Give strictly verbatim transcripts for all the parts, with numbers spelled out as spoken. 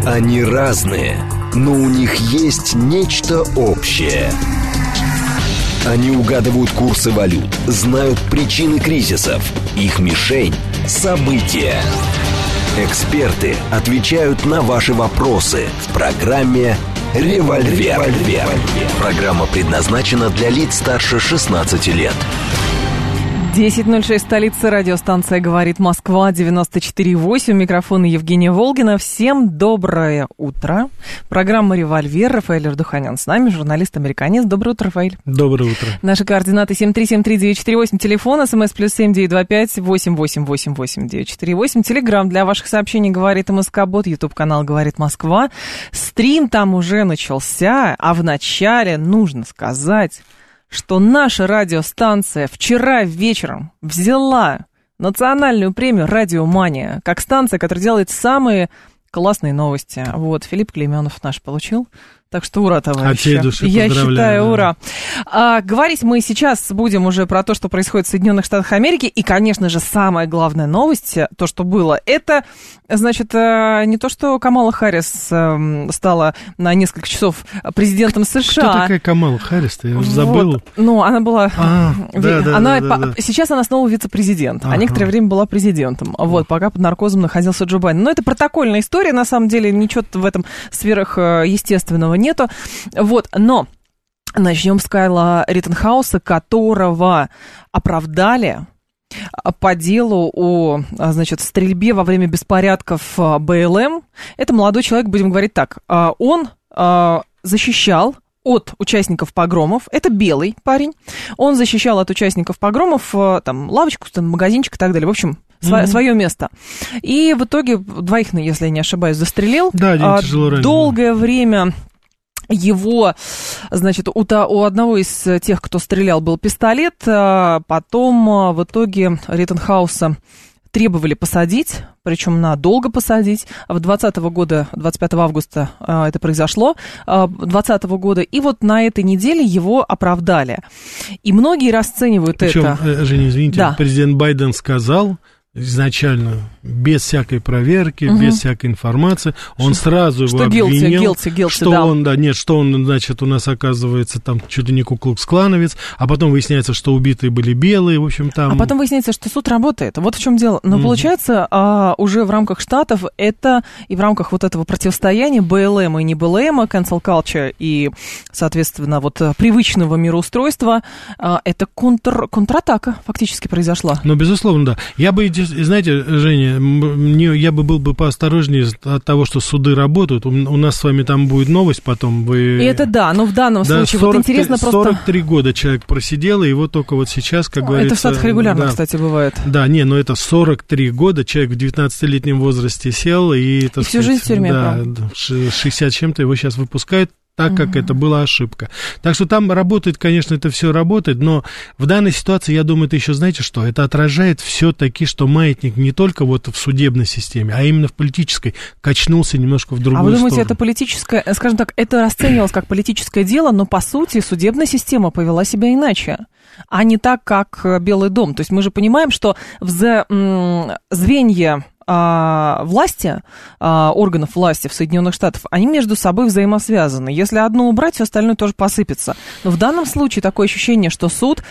Они разные, но у них есть нечто общее. Они угадывают курсы валют, знают причины кризисов. Их мишень – события. Эксперты отвечают на ваши вопросы в программе «Револьвер». «Револьвер». Программа предназначена для лиц старше шестнадцати лет. десять ноль шесть, столица, радиостанция «Говорит Москва», девяносто четыре восемь, микрофон Евгения Волгина. Всем доброе утро. Программа «Револьвер», Рафаэль Ардуханян с нами, журналист-американец. Доброе утро, Рафаэль. Доброе утро. Наши координаты семь три семь три девять четыре восемь, телефон, смс плюс семь девять два пять восемь восемь восемь восемь девять четыре восемь, телеграм для ваших сообщений «Говорит МСК-бот», ютуб-канал «Говорит Москва». Стрим там уже начался, а в начале нужно сказать, что наша радиостанция вчера вечером взяла национальную премию «Радиомания» как станция, которая делает самые классные новости. Вот, Филипп Клейменов наш получил. Так что ура, товарищи. От всей души Я поздравляю, считаю, да. ура. А, говорить мы сейчас будем уже про то, что происходит в Соединенных Штатах Америки. И, конечно же, самая главная новость, то, что было, это, значит, не то, что Камала Харрис стала на несколько часов президентом США. Кто такая Камала Харрис-то? Я уже забыл. Вот. Ну, она была... А, да, да, она, да, да, по... да. Сейчас она снова вице-президент, Ага. а некоторое время была президентом. Вот, пока под наркозом находился Джо Байден. Но это протокольная история, на самом деле, ничего в этом сверхъестественного нету. Вот, но начнем с Кайла Риттенхауса, которого оправдали по делу о, значит, стрельбе во время беспорядков бэ эл эм. Это молодой человек, будем говорить так, он защищал от участников погромов, это белый парень, он защищал от участников погромов там лавочку, там, магазинчик и так далее, в общем, Сво- mm-hmm. свое место. И в итоге двоих, если я не ошибаюсь, застрелил. Да, один тяжело раненый. Долгое время его, значит, у, та, у одного из тех, кто стрелял, был пистолет. Потом в итоге Риттенхауса требовали посадить, причем надолго посадить. В двадцатого года, двадцать пятого августа это произошло, двадцатого года, и вот на этой неделе его оправдали. И многие расценивают Причем, это... Женя, извините, да. Президент Байден сказал изначально, без всякой проверки, угу. без всякой информации, он что, сразу его обвинил, guilty, guilty, guilty, что да. он, да, нет, что он, значит, у нас оказывается там чуть ли не куклукс-клановец, а потом выясняется, что убитые были белые, в общем, там... А потом выясняется, что суд работает, вот в чем дело. Но угу. получается, а, уже в рамках штатов это, и в рамках вот этого противостояния бэ эл эм и не бэ эл эм, cancel culture и, соответственно, вот привычного мироустройства, а, это контр, контратака фактически произошла. Ну, безусловно, да. Я бы знаете, Женя, мне, я бы был бы поосторожнее от того, что суды работают. У, у нас с вами там будет новость потом. Вы... И это да, но в данном да, случае сорок, вот интересно просто... сорок три года человек просидел, и его только вот сейчас, как говорится... Это в Штатах регулярно, да, кстати, бывает. Да, не, но это сорок три года, человек в девятнадцатилетнем возрасте сел, и... Так и всю сказать, жизнь в тюрьме, да, правда. шестьдесят чем-то его сейчас выпускают, так как uh-huh. это была ошибка. Так что там работает, конечно, это все работает, но в данной ситуации, я думаю, это еще, знаете что, это отражает все-таки, что маятник не только вот в судебной системе, а именно в политической качнулся немножко в другую сторону. А вы думаете, сторону. Это политическое, скажем так, это расценивалось как политическое дело, но по сути судебная система повела себя иначе, а не так, как Белый дом. То есть мы же понимаем, что в звенья власти, органов власти в Соединенных Штатах, они между собой взаимосвязаны. Если одно убрать, все остальное тоже посыпется. Но в данном случае такое ощущение, что суд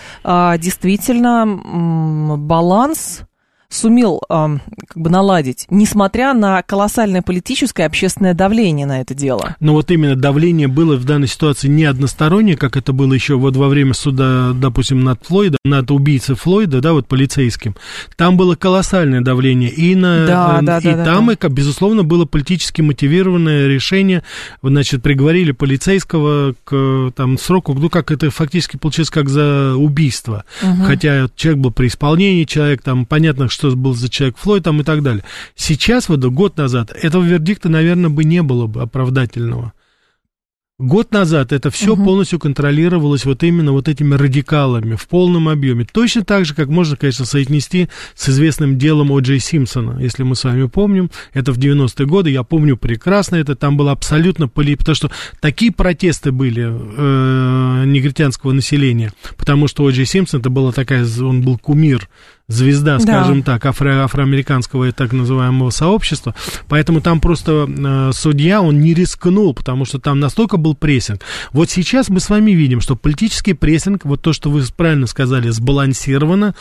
действительно баланс сумел э, как бы наладить, несмотря на колоссальное политическое и общественное давление на это дело. Но вот именно давление было в данной ситуации не одностороннее, как это было еще вот во время суда, допустим, над Флойдом, над убийцей Флойда, да, вот полицейским. Там было колоссальное давление, и, на, да, да, и да, там, да. И, безусловно, было политически мотивированное решение, значит, приговорили полицейского к там, сроку, ну, как это фактически получилось, как за убийство. Угу. Хотя человек был при исполнении, человек там, понятно, что что был за человек Флойд там и так далее. Сейчас, вот год назад, этого вердикта, наверное, бы не было бы оправдательного. Год назад это все угу. полностью контролировалось вот именно вот этими радикалами в полном объеме. Точно так же, как можно, конечно, соотнести с известным делом О Джей Симпсона. Если мы с вами помним, это в девяностые годы, я помню прекрасно это, там было абсолютно поли... потому что такие протесты были э, негритянского населения, потому что О Джей Симпсон, это была такая, он был кумир звезда, скажем да. так, афро- афроамериканского и так называемого сообщества, поэтому там просто э, судья, он не рискнул, потому что там настолько был прессинг. Вот сейчас мы с вами видим, что политический прессинг, вот то, что вы правильно сказали, сбалансировано,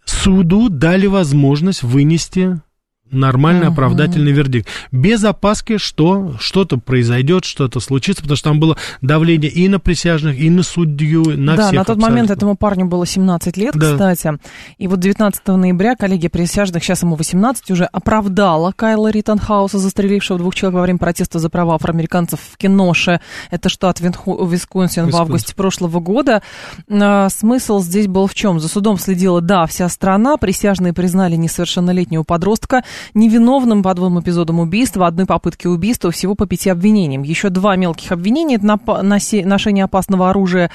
суду дали возможность вынести нормальный uh-huh. оправдательный вердикт. Без опаски, что что-то произойдет, что-то случится, потому что там было давление и на присяжных, и на судью, на да, всех. Да, на тот абсолютно. момент этому парню было семнадцать лет, да. кстати. И вот девятнадцатого ноября коллегия присяжных, сейчас ему восемнадцать, уже оправдала Кайла Риттенхауса, застрелившего двух человек во время протеста за права афроамериканцев в Кеноше. Это штат Висконсин, Висконсин. В августе прошлого года. Смысл здесь был в чем? За судом следила, да, вся страна. Присяжные признали несовершеннолетнего подростка невиновным по двум эпизодам убийства, одной попытки убийства, всего по пяти обвинениям. Еще два мелких обвинения, это ношение опасного оружия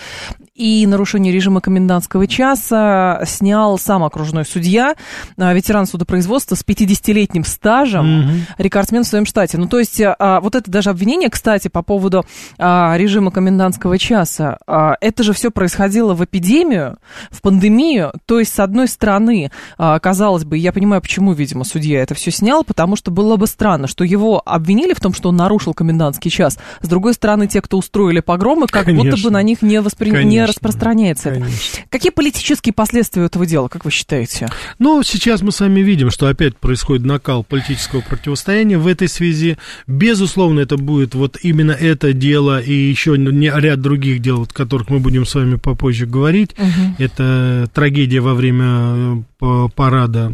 и нарушение режима комендантского часа, снял сам окружной судья, ветеран судопроизводства с пятидесятилетним стажем, mm-hmm. рекордсмен в своем штате. Ну, то есть, вот это даже обвинение, кстати, по поводу режима комендантского часа, это же все происходило в эпидемию, в пандемию, то есть, с одной стороны, казалось бы, я понимаю, почему, видимо, судья это все снял, потому что было бы странно, что его обвинили в том, что он нарушил комендантский час. С другой стороны, те, кто устроили погромы, как Конечно. будто бы на них не, воспри... не распространяется это. Какие политические последствия этого дела, как вы считаете? Ну, сейчас мы с вами видим, что опять происходит накал политического противостояния в этой связи. Безусловно, это будет вот именно это дело и еще ряд других дел, о которых мы будем с вами попозже говорить. Угу. Это трагедия во время парада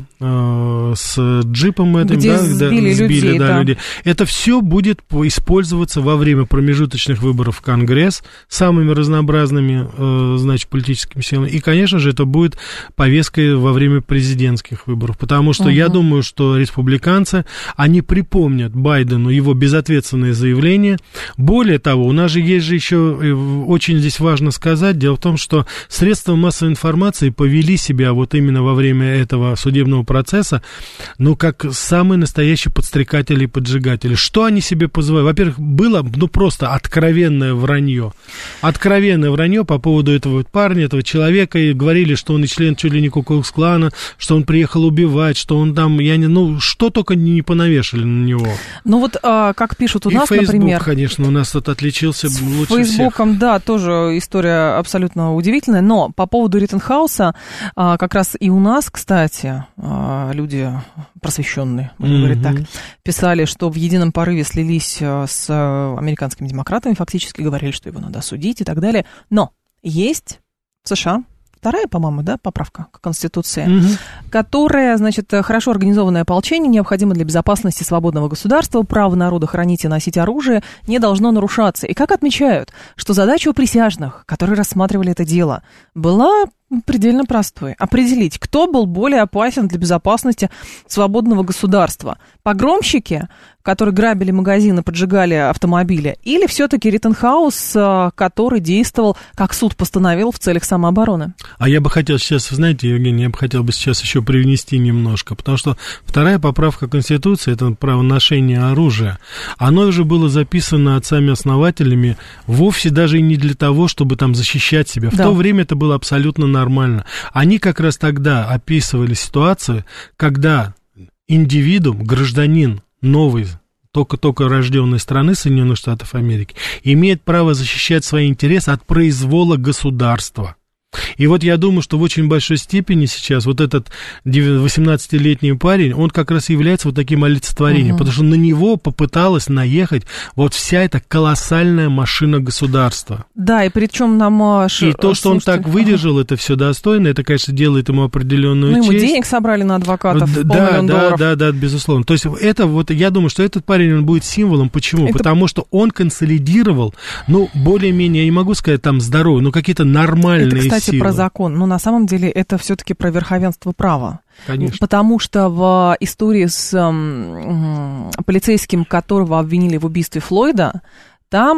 э, с джипом этим, где да, сбили, сбили людей, да, да. людей. Это все будет использоваться во время промежуточных выборов в Конгресс самыми разнообразными, э, значит, политическими силами. И, конечно же, это будет повесткой во время президентских выборов, потому что угу. я думаю, что республиканцы, они припомнят Байдену его безответственное заявление. Более того, у нас же есть же еще, очень здесь важно сказать, дело в том, что средства массовой информации повели себя вот именно во время этого судебного процесса, ну, как самые настоящие подстрекатели и поджигатели. Что они себе позволяют? Во-первых, было, ну, просто откровенное вранье. Откровенное вранье по поводу этого парня, этого человека, и говорили, что он и член чуть ли не Ку-клукс-клана, что он приехал убивать, что он там, я не, ну, что только не понавешали на него. Ну, вот, а, как пишут у и нас, Facebook, например... конечно, у нас тут отличился с лучше Фейсбуком, всех. да, тоже история абсолютно удивительная, но по поводу Риттенхауса, а, как раз и у нас, кстати, люди просвещенные, можно mm-hmm. говорить так, писали, что в едином порыве слились с американскими демократами, фактически говорили, что его надо осудить и так далее. Но есть в США вторая, по-моему, да, поправка к Конституции, mm-hmm. которая, значит, хорошо организованное ополчение необходимо для безопасности свободного государства, право народа хранить и носить оружие не должно нарушаться. И как отмечают, что задача у присяжных, которые рассматривали это дело, была предельно простой. Определить, кто был более опасен для безопасности свободного государства. Погромщики, которые грабили магазины, поджигали автомобили, или все-таки Риттенхаус, который действовал, как суд постановил, в целях самообороны? А я бы хотел сейчас, знаете, Евгений, я бы хотел бы сейчас еще привнести немножко, потому что вторая поправка Конституции, это право ношения оружия, оно уже было записано отцами-основателями вовсе даже и не для того, чтобы там защищать себя. В да. то время это было абсолютно нормально. Нормально. Они как раз тогда описывали ситуацию, когда индивидуум, гражданин новый, только-только рожденной страны Соединенных Штатов Америки, имеет право защищать свои интересы от произвола государства. И вот я думаю, что в очень большой степени сейчас вот этот восемнадцатилетний парень, он как раз является вот таким олицетворением, uh-huh. потому что на него попыталась наехать вот вся эта колоссальная машина государства. Да, и причем нам... И то, что он так выдержал, это все достойно, это, конечно, делает ему определенную честь. Ну, ему честь. денег собрали на адвокатов, да, полмиллиона да, долларов. Да, да, да, безусловно. То есть это вот, я думаю, что этот парень, он будет символом. Почему? Это... Потому что он консолидировал, ну, более-менее, я не могу сказать, там, здоровые, но какие-то нормальные это, кстати, силы. Про закон, но на самом деле это все-таки про верховенство права. Конечно. Потому что в истории с м, полицейским, которого обвинили в убийстве Флойда, там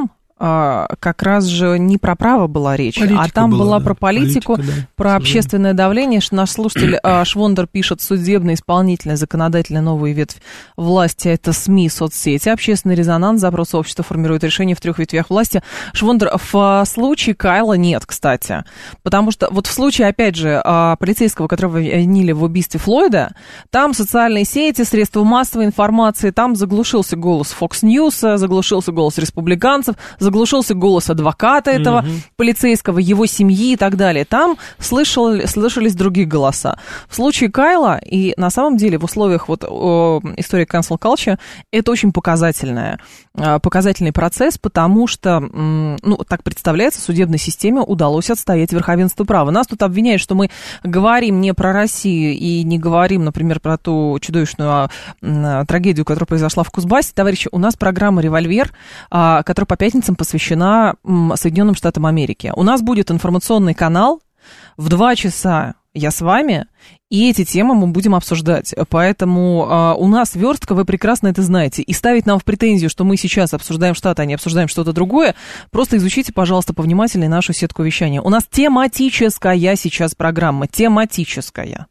как раз же не про право была речь, политика а там была, была да. про политику, Политика, да, про общественное давление. Наш слушатель Швондер пишет: судебная, исполнительная, законодательная новая ветвь власти — это СМИ, соцсети, общественный резонанс, запрос общества формирует решение в трех ветвях власти. Швондер, в случае Кайла нет, кстати, потому что вот в случае, опять же, полицейского, которого обвинили в убийстве Флойда, там социальные сети, средства массовой информации, там заглушился голос Fox News, заглушился голос республиканцев, заглушился голос адвоката этого mm-hmm. полицейского, его семьи и так далее. Там слышал, слышались другие голоса. В случае Кайла, и на самом деле в условиях вот о, истории cancel culture, это очень показательная, показательный процесс, потому что, ну, так представляется, судебной системе удалось отстоять верховенство права. Нас тут обвиняют, что мы говорим не про Россию и не говорим, например, про ту чудовищную а, трагедию, которая произошла в Кузбассе. Товарищи, у нас программа «Револьвер», а, которая по пятницам посвящена м, Соединенным Штатам Америки. У нас будет информационный канал в два часа. Я с вами, и эти темы мы будем обсуждать. Поэтому э, у нас верстка, вы прекрасно это знаете. И ставить нам в претензию, что мы сейчас обсуждаем Штаты, а не обсуждаем что-то другое, просто изучите, пожалуйста, повнимательнее нашу сетку вещания. У нас тематическая сейчас программа, тематическая.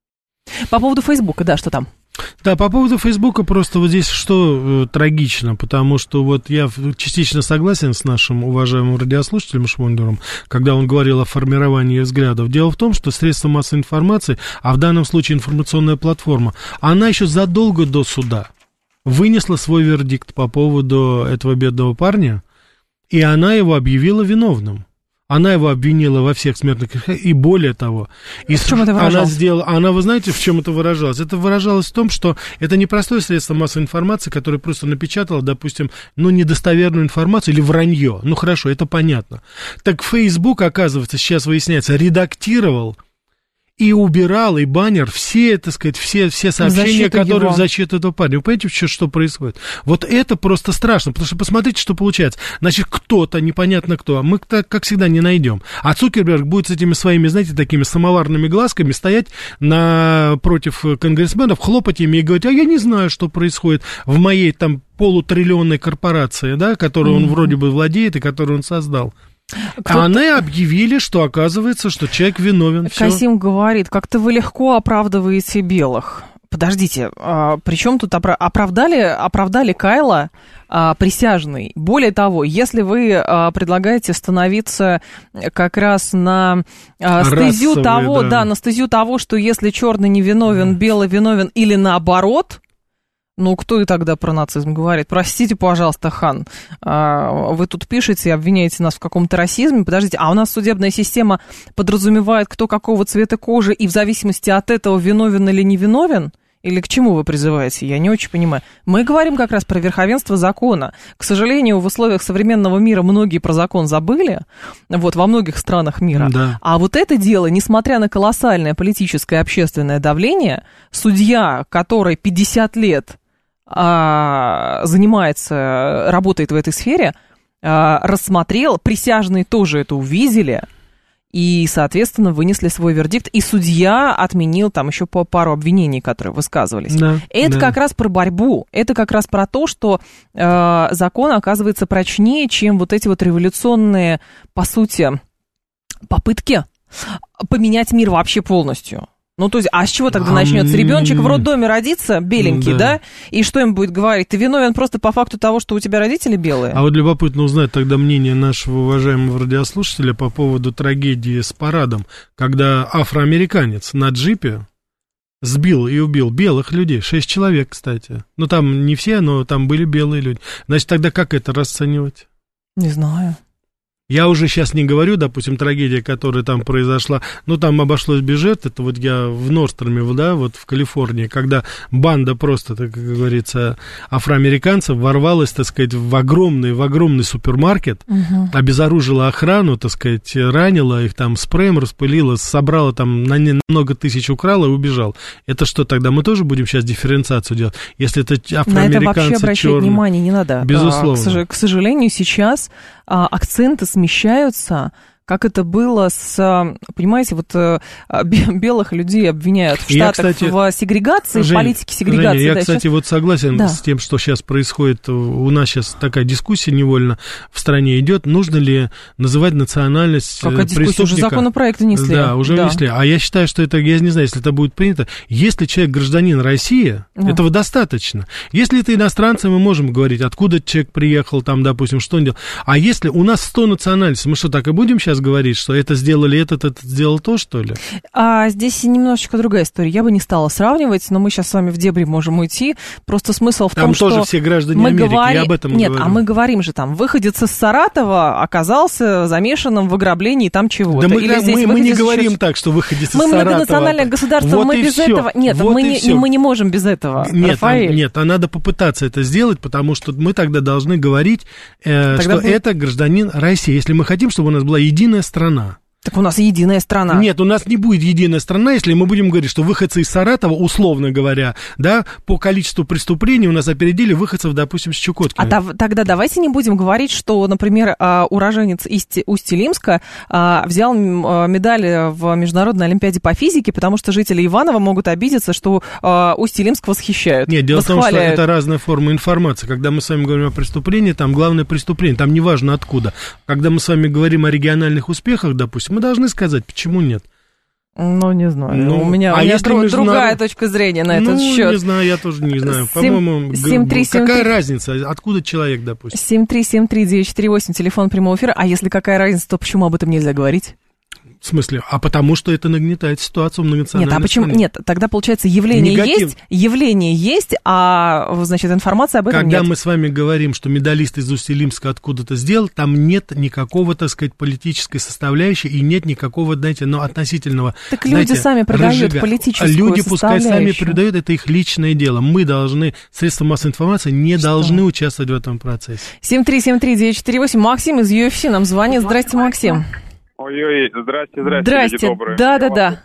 По поводу Фейсбука, да, что там? Да, по поводу Фейсбука просто вот здесь что э, трагично, потому что вот я частично согласен с нашим уважаемым радиослушателем Швондером, когда он говорил о формировании взглядов. Дело в том, что средства массовой информации, а в данном случае информационная платформа, она еще задолго до суда вынесла свой вердикт по поводу этого бедного парня, и она его объявила виновным. Она его обвинила во всех смертных грехах, и более того, и в чем это выражалось? Она сделала, она, вы знаете, в чем это выражалось? Это выражалось в том, что это не простое средство массовой информации, которое просто напечатало, допустим, ну, недостоверную информацию или вранье. Ну, хорошо, это понятно. Так Facebook, оказывается, сейчас выясняется, редактировал и убирал, и баннер, все, так сказать, все, все сообщения, которые его. в защиту этого парня. Вы понимаете, что, что происходит? Вот это просто страшно, потому что посмотрите, что получается. Значит, кто-то, непонятно кто, мы так, как всегда, не найдем. А Цукерберг будет с этими своими, знаете, такими самоварными глазками стоять напротив конгрессменов, хлопать ими и говорить: а я не знаю, что происходит в моей там полутриллионной корпорации, да, которую mm-hmm. он вроде бы владеет и которую он создал. Кто-то... А они объявили, что оказывается, что человек виновен. Касим Всё. говорит: как-то вы легко оправдываете белых. Подождите, а, при чем тут опра- оправдали, оправдали Кайла а, присяжный? Более того, если вы а, предлагаете становиться как раз на а, стезю Расовые, того, да. да, на стезю того, что если черный не виновен, да. белый виновен, или наоборот. Ну, кто и тогда про нацизм говорит? Простите, пожалуйста, хан, вы тут пишете и обвиняете нас в каком-то расизме. Подождите, а у нас судебная система подразумевает, кто какого цвета кожи, и в зависимости от этого виновен или не виновен? Или к чему вы призываете? Я не очень понимаю. Мы говорим как раз про верховенство закона. К сожалению, в условиях современного мира многие про закон забыли, вот, во многих странах мира. Да. А вот это дело, несмотря на колоссальное политическое и общественное давление, судья, который пятьдесят лет а, занимается, работает в этой сфере, а, рассмотрел, присяжные тоже это увидели, и, соответственно, вынесли свой вердикт, и судья отменил там еще по пару обвинений, которые высказывались. Да, это да. как раз про борьбу, это как раз про то, что э, закон оказывается прочнее, чем вот эти вот революционные, по сути, попытки поменять мир вообще полностью. Ну, то есть, а с чего тогда начнется? Ребеночек в роддоме родится, беленький, да. да? И что им будет говорить? Ты виновен просто по факту того, что у тебя родители белые? А вот любопытно узнать тогда мнение нашего уважаемого радиослушателя по поводу трагедии с парадом, когда афроамериканец на джипе сбил и убил белых людей, шесть человек, кстати. Ну, там не все, но там были белые люди. Значит, тогда как это расценивать? Не знаю. Я уже сейчас не говорю, допустим, трагедия, которая там произошла, ну, там обошлось без жертв, это вот я в Норстроме, да, вот в Калифорнии, когда банда просто, так как говорится, афроамериканцев ворвалась, так сказать, в огромный, в огромный супермаркет, угу. обезоружила охрану, так сказать, ранила их там, спреем распылила, собрала там на много тысяч, украла и убежал. Это что тогда? Мы тоже будем сейчас дифференциацию делать? Если это афроамериканцы черные? На это вообще обращать черные, внимание не надо. Безусловно. А, к сожалению, сейчас а, акценты смещаются как это было с, понимаете, вот белых людей обвиняют в Штатах, я, кстати, в сегрегации, Жень, в политике сегрегации. Женя, я, да, кстати, сейчас... вот согласен да. с тем, что сейчас происходит. У нас сейчас такая дискуссия невольно в стране идет. Нужно ли называть национальность Какая преступника? Уже законопроект внесли. Да, уже да. внесли. А я считаю, что это, я не знаю, если это будет принято, если человек гражданин России, да. этого достаточно. Если это иностранцы, мы можем говорить, откуда человек приехал, там, допустим, что он делал. А если у нас сто национальностей, мы что, так и будем сейчас говорить, что это сделали этот, этот сделал то, что ли? А здесь немножечко другая история. Я бы не стала сравнивать, но мы сейчас с вами в дебри можем уйти. Просто смысл в там том, что... Там тоже все граждане мы Америки, говори... я об этом Нет, говорю. а мы говорим же там, выходец из Саратова оказался замешанным в ограблении там чего-то. Да мы, Или мы, мы не говорим еще... так, что выходец из мы Саратова. Мы многонациональное государство, вот мы без все. этого... Нет, вот мы, не, мы не можем без этого, нет, Рафаэль. А, нет, а надо попытаться это сделать, потому что мы тогда должны говорить, э, что будет... это гражданин России, если мы хотим, чтобы у нас была единая страна. Так у нас единая страна. Нет, у нас не будет единая страна, если мы будем говорить, что выходцы из Саратова, условно говоря, да, по количеству преступлений у нас опередили выходцев, допустим, с Чукотки. А та, тогда давайте не будем говорить, что, например, уроженец из Усть-Илимска взял медаль в Международной олимпиаде по физике, потому что жители Иваново могут обидеться, что Усть-Илимск восхищают. Нет, дело в том, что это разная форма информации. Когда мы с вами говорим о преступлении, там главное преступление, там неважно откуда. Когда мы с вами говорим о региональных успехах, допустим, мы должны сказать, почему нет. Ну, не знаю. Ну, у меня, а у меня друг, международ... другая точка зрения на этот ну, счет. Ну, не знаю, я тоже не знаю. По-моему, семь три семь три какая разница, откуда человек, допустим? семь три семь три девять четыре восемь, телефон прямого эфира. А если какая разница, то почему об этом нельзя говорить? В смысле? А потому что это нагнетает ситуацию в многонациональной Нет, а почему? стране. Нет, тогда, получается, явление Негатив. есть, явление есть, а, значит, информация об этом Когда нет. Когда мы с вами говорим, что медалист из Усть-Илимска откуда-то сделал, там нет никакого, так сказать, политической составляющей и нет никакого, знаете, ну, относительного, Так люди знаете, сами придают разжига... политическую Люди пускай сами составляющую. придают, это их личное дело. Мы должны, средства массовой информации не что? должны участвовать в этом процессе. семь три семь три девять четыре восемь, Максим из ю эф си нам звонит. Здрасте, Максим. Ой-ой, здрасте, здрасте, здрасте. Люди добрые. Да-да-да.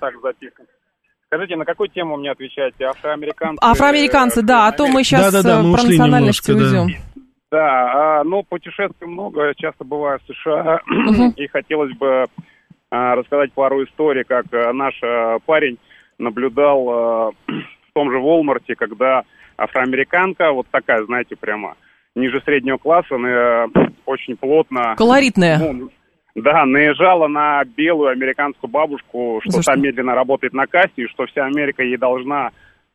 Скажите, на какую тему мне отвечаете? Афроамериканцы? Афроамериканцы, да, а то мы сейчас да, да, мы про национальности немножко, уйдем. Да, да а, ну, путешествий много, часто бываю в США, uh-huh. и хотелось бы а, рассказать пару историй, как а, наш а, парень наблюдал а, в том же Волмарте, когда афроамериканка, вот такая, знаете, прямо ниже среднего класса, а, очень плотно... Колоритная. Ну, да, наезжала на белую американскую бабушку, что та медленно работает на кассе, и что вся Америка ей должна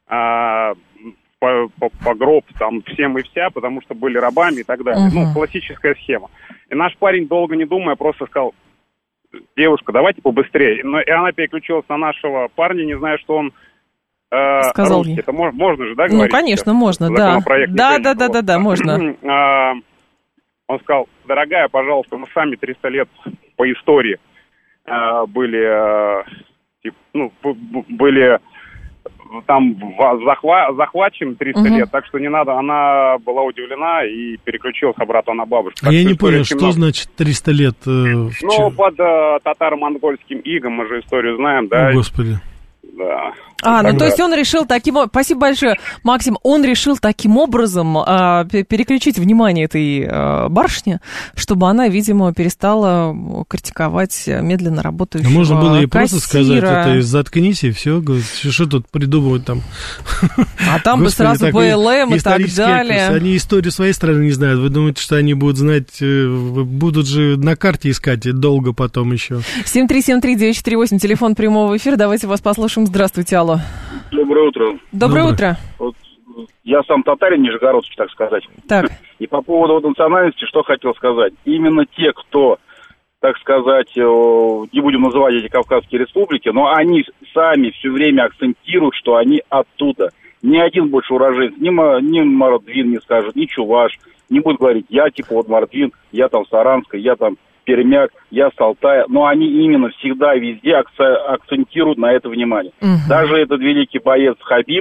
а, по, по, по гроб там всем и вся, потому что были рабами и так далее. Uh-huh. Ну, классическая схема. И наш парень, долго не думая, просто сказал: девушка, давайте побыстрее. Но, и она переключилась на нашего парня, не зная, что он э, сказал русский. ей. Это можно, можно же, да, говорить? Ну, конечно, можно, да. Да, да, да, да, да, можно. Он сказал: дорогая, пожалуйста, мы сами триста лет по истории э, были, э, типа, ну, были там захва- захвачены триста uh-huh. лет, так что не надо. Она была удивлена и переключилась обратно на бабушку. А так я не понял, что много. Значит триста лет? Э, ну, под э, татаро-монгольским игом, мы же историю знаем, да? О, Господи. Да. А, ну то есть он решил таким... Спасибо большое, Максим. Он решил таким образом а, переключить внимание этой а, барышни, чтобы она, видимо, перестала критиковать медленно работающего кассира. Можно было ей кассира. просто сказать: это заткнись и все. Что тут придумывать там? А там бы сразу бэ эл эм и так далее. Они историю своей страны не знают. Вы думаете, что они будут знать... Будут же на карте искать долго потом еще. семь три семь три девять четыре восемь, телефон прямого эфира. Давайте вас послушаем. Здравствуйте, алло. Доброе утро. Доброе, Доброе. утро. Вот, я сам татарин, нижегородский, так сказать. Так. И по поводу вот национальности, что хотел сказать. Именно те, кто, так сказать, не будем называть эти Кавказские республики, но они сами все время акцентируют, что они оттуда. Ни один больше уроженец, ни, ни Мордвин не скажет, ни Чуваш, не будет говорить: я типа вот Мордвин, я там Саранска, я там Пермяк, я с Алтая, но они именно всегда везде акцентируют на это внимание. Uh-huh. Даже этот великий боец Хабиб,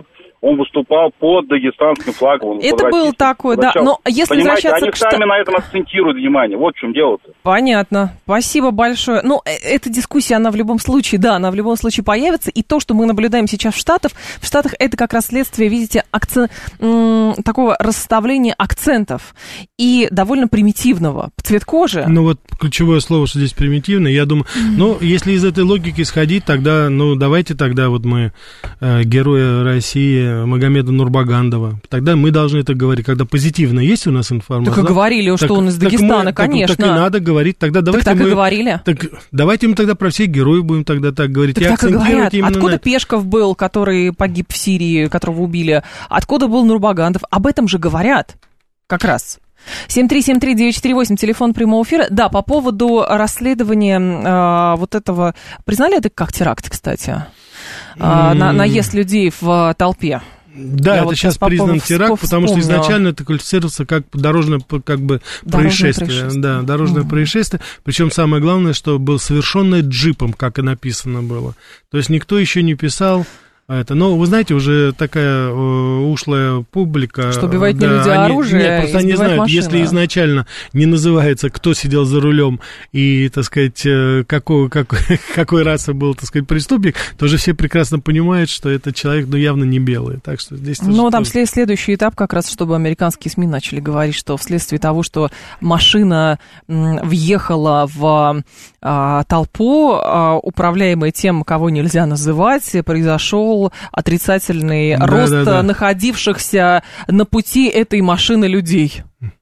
он выступал под дагестанским флагом. Это было такое, да. Но если Понимаете, возвращаться они к сами штатам... на этом акцентируют внимание. Вот в чем дело-то. Понятно. Спасибо большое. Ну, эта дискуссия, она в любом случае, да, она в любом случае появится. И то, что мы наблюдаем сейчас в Штатах, в Штатах это как раз следствие, видите, акцент, м- такого расставления акцентов. И довольно примитивного. Цвет кожи. Ну, вот ключевое слово, что здесь примитивно. Я думаю, mm-hmm. ну, если из этой логики исходить, тогда, ну, давайте тогда вот мы, э, герои России, Магомеда Нурбагандова, тогда мы должны это говорить, когда позитивно есть у нас информация. Так и говорили, так, что он из Дагестана, мы, конечно. Так, так и надо говорить, тогда давайте так, так мы... и говорили. Так давайте мы тогда про всех героев будем тогда так говорить. Так, и так и говорят. Откуда на... Пешков был, который погиб в Сирии, которого убили? Откуда был Нурбагандов? Об этом же говорят как раз. семь три семь три девять четыре восемь, телефон прямого эфира. Да, по поводу расследования э, вот этого... Признали это как теракт, кстати? Э, на, наезд людей в толпе. Да, Я это вот сейчас признан теракт, потому что изначально это квалифицировался как дорожное как бы, происшествие. происшествие. Да, дорожное угу. происшествие. Причем самое главное, что было совершенное джипом, как и написано было. То есть никто еще не писал это. Но вы знаете, уже такая э, ушлая публика. Что убивают да, не люди, а оружие. Нет, просто они знают, машина. Если изначально не называется, кто сидел за рулем и, так сказать, какой, какой, какой расы был, так сказать, преступник, то уже все прекрасно понимают, что этот человек, ну, явно не белый. Так что здесь ну, там тоже... следующий этап как раз, чтобы американские СМИ начали говорить, что вследствие того, что машина въехала в а, толпу, а, управляемая тем, кого нельзя называть, произошел отрицательный да, рост да, да. находившихся на пути этой машины людей.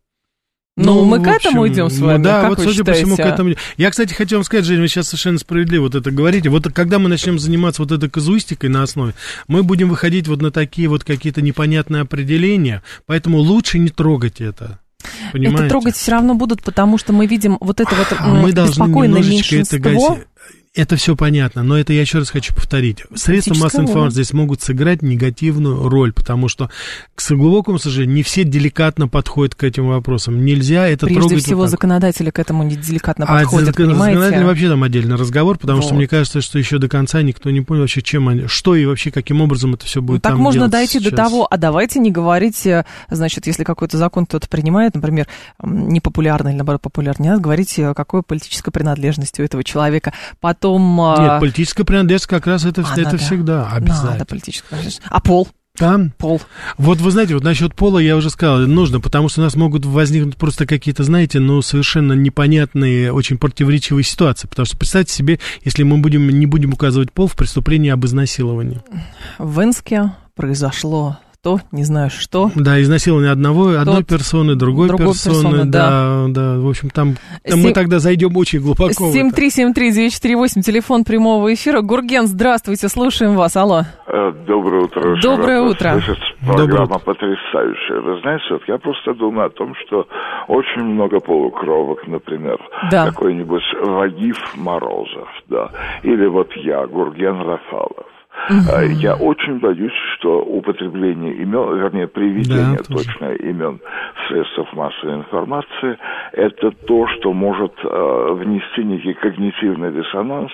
Ну, ну мы к этому общем, идем с вами, ну, да, как вот вы судя считаете? по всему, к этому... Я, кстати, хотел вам сказать, Жень, вы сейчас совершенно справедливо вот это говорите. Вот когда мы начнем заниматься вот этой казуистикой на основе, мы будем выходить вот на такие вот какие-то непонятные определения, поэтому лучше не трогать это. Понимаете? Это трогать все равно будут, потому что мы видим вот это вот мы беспокойное меньшинство. Это Это все понятно, но это я еще раз хочу повторить. Средства массовой информации здесь могут сыграть негативную роль, потому что, к глубокому сожалению, не все деликатно подходят к этим вопросам. Нельзя это Прежде трогать. Прежде всего, вот законодатели к этому не деликатно а подходят, закон, понимаете? Законодатели вообще там отдельный разговор, потому вот. что мне кажется, что еще до конца никто не понял вообще, чем они, что и вообще каким образом это все будет ну, там так можно дойти сейчас. до того, а давайте не говорить, значит, если какой-то закон кто-то принимает, например, непопулярный или, наоборот, популярный, не надо говорить, какой политической принадлежности у этого человека. Потом... Нет, политическая принадлежность как раз это, а, это надо, всегда обязательно. Надо политическая принадлежность. А пол? Там? Пол. Вот вы знаете, вот насчет пола я уже сказал, нужно, потому что у нас могут возникнуть просто какие-то, знаете, ну, совершенно непонятные, очень противоречивые ситуации. Потому что представьте себе, если мы будем, не будем указывать пол в преступлении об изнасиловании. В Энске произошло... то, не знаю что. Да, изнасилование одного, одной персоны, другой, другой персоны, персоны да, да, да, в общем, там, там семь... мы тогда зайдем очень глубоко. семь три семь три девять четыре восемь, телефон прямого эфира. Гурген, здравствуйте, слушаем вас, алло. Доброе утро. Доброе утро. Программа потрясающая. Вы знаете, вот я просто думаю о том, что очень много полукровок, например, да. какой-нибудь Вагиф Морозов, да, или вот я, Гурген Рафалов. Uh-huh. Я очень боюсь, что употребление имен, вернее, приведение да, точно имен в средствах массовой информации, это то, что может э, внести некий когнитивный диссонанс.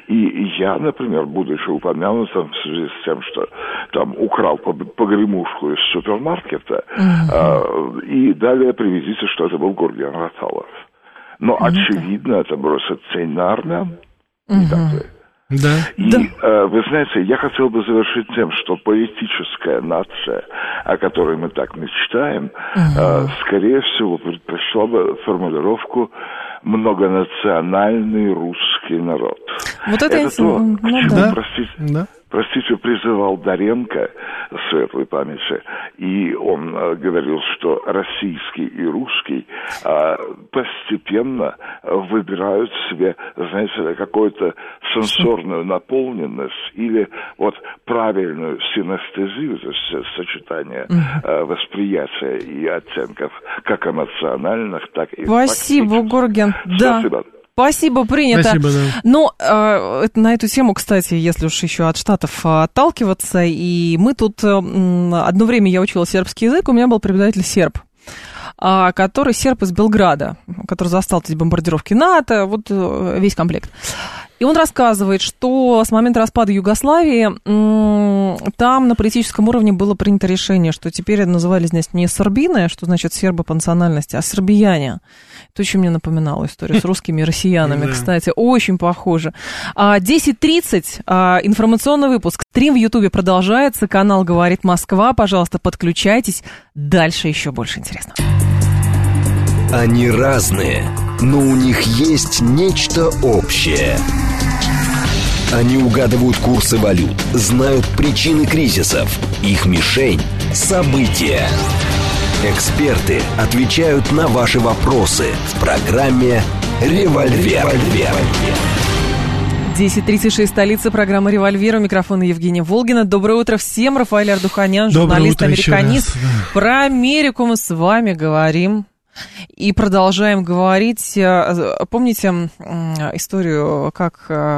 И я, например, будучи упомянутым в связи с тем, что там украл погремушку из супермаркета, uh-huh. э, и далее приведите, что это был Гурген Рафалов. Но, uh-huh. очевидно, это бросит тень на армян. Uh-huh. Не так ли? Да. И, да. э, вы знаете, я хотел бы завершить тем, что поэтическая нация, о которой мы так мечтаем, uh-huh. э, скорее всего, предпочла бы формулировку «многонациональный русский народ». Вот это, это то, ну, к чему, да. простите, да. простите, призывал Доренко, светлой памяти, и он э, говорил, что российский и русский э, постепенно выбирают себе, знаете, какую-то сенсорную наполненность или вот правильную синестезию, то есть сочетание э, восприятия и оттенков как эмоциональных, так и Спасибо, Гурген. Да. Спасибо. Спасибо, принято. Спасибо, да. Но э, на эту тему, кстати, если уж еще от Штатов отталкиваться, и мы тут... Э, одно время я учила сербский язык, у меня был преподаватель серб, э, который серб из Белграда, который застал эти бомбардировки НАТО, вот э, весь комплект. И он рассказывает, что с момента распада Югославии там на политическом уровне было принято решение, что теперь назывались здесь не сербины, что значит сербы по национальности, а сербияне. Это очень мне напоминало историю с русскими и россиянами, кстати, очень похоже. десять тридцать, информационный выпуск. Стрим в Ютубе продолжается, канал «Говорит Москва». Пожалуйста, подключайтесь. Дальше еще больше интересного. Они разные, но у них есть нечто общее. Они угадывают курсы валют, знают причины кризисов. Их мишень – события. Эксперты отвечают на ваши вопросы в программе «Револьвер». десять тридцать шесть, столица, программа «Револьвер». У микрофона Евгения Волгина. Доброе утро всем. Рафаэль Ардуханян, журналист, американист. Про Америку мы с вами говорим. И продолжаем говорить. Помните историю, как,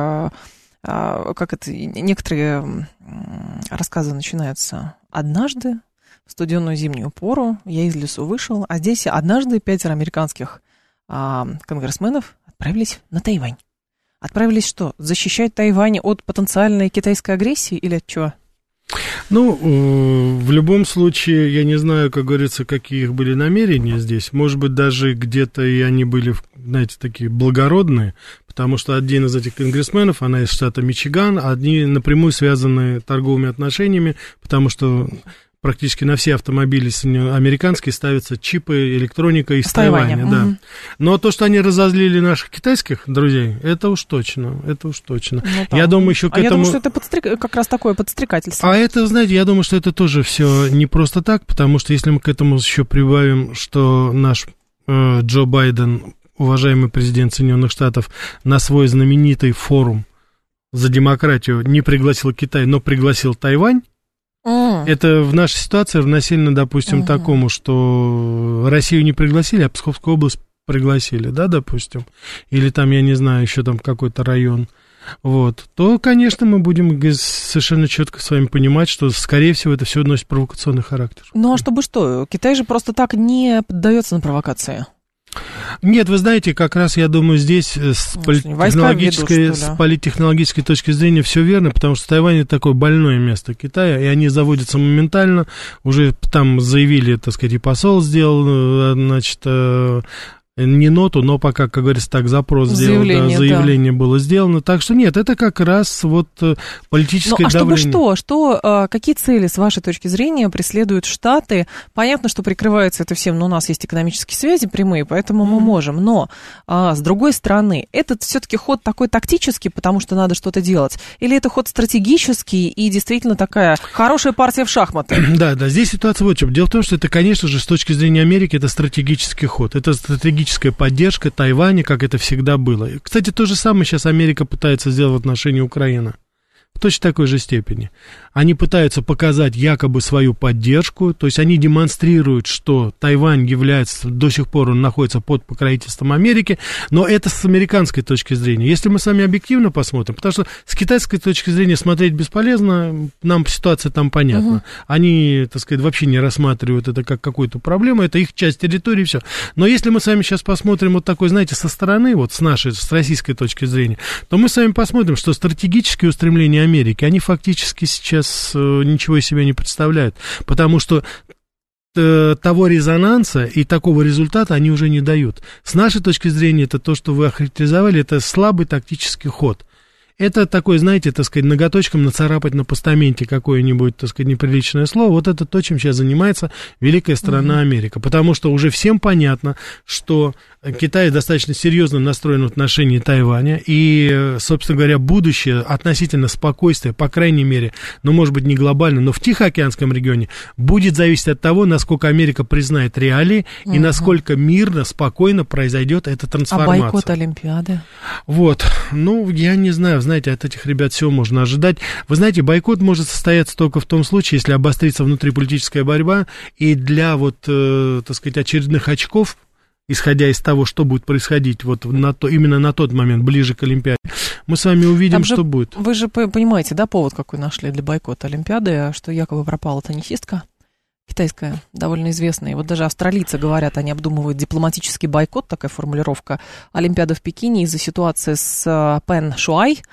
как это, некоторые рассказы начинаются? Однажды, в студенную зимнюю пору, я из лесу вышел, а здесь однажды пятеро американских а, конгрессменов отправились на Тайвань. Отправились что? Защищать Тайвань от потенциальной китайской агрессии или от чего? Ну, в любом случае, я не знаю, как говорится, какие их были намерения здесь. Может быть, даже где-то и они были, знаете, такие благородные, потому что один из этих конгрессменов, она из штата Мичиган, одни напрямую связаны торговыми отношениями, потому что практически на все автомобили американские ставятся чипы, электроника из Тайваня. Тайваня. Да. Угу. Но то, что они разозлили наших китайских друзей, это уж точно, это уж точно. Ну, я думаю, еще к а этому... я думаю, что это подстрек... как раз такое подстрекательство. А это, знаете, я думаю, что это тоже все не просто так, потому что если мы к этому еще прибавим, что наш э, Джо Байден, уважаемый президент Соединенных Штатов, на свой знаменитый форум за демократию не пригласил Китай, но пригласил Тайвань, Mm. это в нашей ситуации равносильно, допустим, uh-huh. такому, что Россию не пригласили, а Псковскую область пригласили, да, допустим, или там, я не знаю, еще там какой-то район, вот, то, конечно, мы будем совершенно четко с вами понимать, что, скорее всего, это все носит провокационный характер. Ну, а чтобы что? Китай же просто так не поддается на провокации. Нет, вы знаете, как раз, я думаю, здесь с, политтехнологической, ведут, с политтехнологической точки зрения все верно, потому что Тайвань — это такое больное место Китая, и они заводятся моментально, уже там заявили, так сказать, и посол сделал, значит, не ноту, но пока, как говорится, так запрос заявление, сделал, да, заявление да. было сделано, так что нет, это как раз вот политическое ну, а давление. чтобы что, что, какие цели, с вашей точки зрения, преследуют Штаты? Понятно, что прикрывается это всем, но у нас есть экономические связи прямые, поэтому mm-hmm. мы можем, но а, с другой стороны, этот все-таки ход такой тактический, потому что надо что-то делать, или это ход стратегический и действительно такая хорошая партия в шахматы? Да, да, здесь ситуация вот в чем. Дело в том, что это, конечно же, с точки зрения Америки, это стратегический ход, это стратегический поддержка Тайваня, как это всегда было. Кстати, то же самое сейчас Америка пытается сделать в отношении Украины. В точно такой же степени. Они пытаются показать якобы свою поддержку, то есть они демонстрируют, что Тайвань является, до сих пор он находится под покровительством Америки, но это с американской точки зрения. Если мы с вами объективно посмотрим, потому что с китайской точки зрения смотреть бесполезно, нам ситуация там понятна. Угу. Они, так сказать, вообще не рассматривают это как какую-то проблему, это их часть территории и все. Но если мы с вами сейчас посмотрим вот такой, знаете, со стороны, вот с нашей, с российской точки зрения, то мы с вами посмотрим, что стратегические устремления Америки, они фактически сейчас ничего из себя не представляют, потому что э, того резонанса и такого результата они уже не дают. С нашей точки зрения, это то, что вы охарактеризовали, это слабый тактический ход. Это такое, знаете, так сказать, ноготочком нацарапать на постаменте какое-нибудь, так сказать, неприличное слово. Вот это то, чем сейчас занимается великая страна mm-hmm. Америка. Потому что уже всем понятно, что Китай достаточно серьезно настроен в отношении Тайваня. И, собственно говоря, будущее относительно спокойствия, по крайней мере, ну, может быть, не глобально, но в Тихоокеанском регионе будет зависеть от того, насколько Америка признает реалии mm-hmm. и насколько мирно, спокойно произойдет эта трансформация. А бойкот Олимпиады? Вот. Ну, я не знаю. Знаете, от этих ребят всего можно ожидать. Вы знаете, бойкот может состояться только в том случае, если обострится внутриполитическая борьба, и для вот, э, так сказать, очередных очков, исходя из того, что будет происходить вот на то, именно на тот момент, ближе к Олимпиаде, мы с вами увидим, Там что же, будет. Вы же понимаете, да, повод какой нашли для бойкота Олимпиады, что якобы пропала теннисистка китайская, довольно известная. И вот даже австралийцы говорят, они обдумывают дипломатический бойкот, такая формулировка, Олимпиады в Пекине из-за ситуации с Пэн Шуай.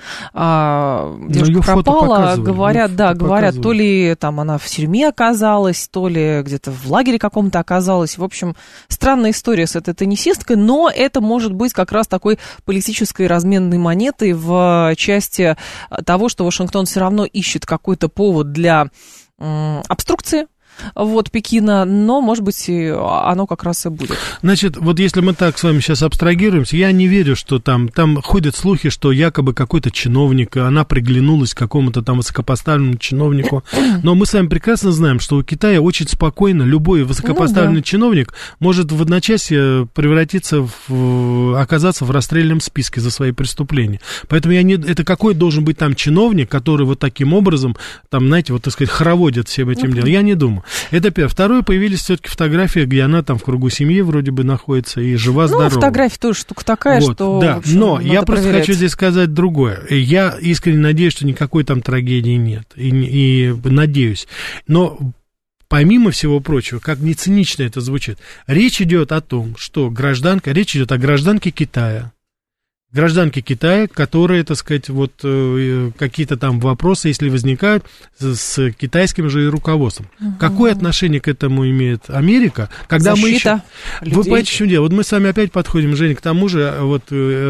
Девушка пропала, говорят, да, говорят, то ли там она в тюрьме оказалась, то ли где-то в лагере каком-то оказалась. В общем, странная история с этой теннисисткой, но это может быть как раз такой политической разменной монетой в части того, что Вашингтон все равно ищет какой-то повод для м, обструкции. Вот, Пекина, но, может быть, оно как раз и будет. Значит, вот если мы так с вами сейчас абстрагируемся, я не верю, что там, там ходят слухи, что якобы какой-то чиновник, она приглянулась к какому-то там высокопоставленному чиновнику, но мы с вами прекрасно знаем, что у Китая очень спокойно любой высокопоставленный ну, да. чиновник может в одночасье превратиться в, оказаться в расстрельном списке за свои преступления. Поэтому я не, это какой должен быть там чиновник, который вот таким образом, там, знаете, вот, так сказать, хороводит всем этим делом, я не думаю. Это первое. Второе, появились все-таки фотографии, где она там в кругу семьи вроде бы находится и жива-здорова. Ну, фотография тоже штука такая, вот, что... Да, общем, но я просто проверять. хочу здесь сказать другое. Я искренне надеюсь, что никакой там трагедии нет. И, и надеюсь. Но... Помимо всего прочего, как не цинично это звучит, речь идет о том, что гражданка, речь идет о гражданке Китая, гражданки Китая, которые, так сказать, вот э, какие-то там вопросы, если возникают, с, с китайским же руководством. Угу. Какое отношение к этому имеет Америка? Когда Защита мы еще... Вы понимаете, в чем дело? Вот мы с вами опять подходим, Женя, к тому же, вот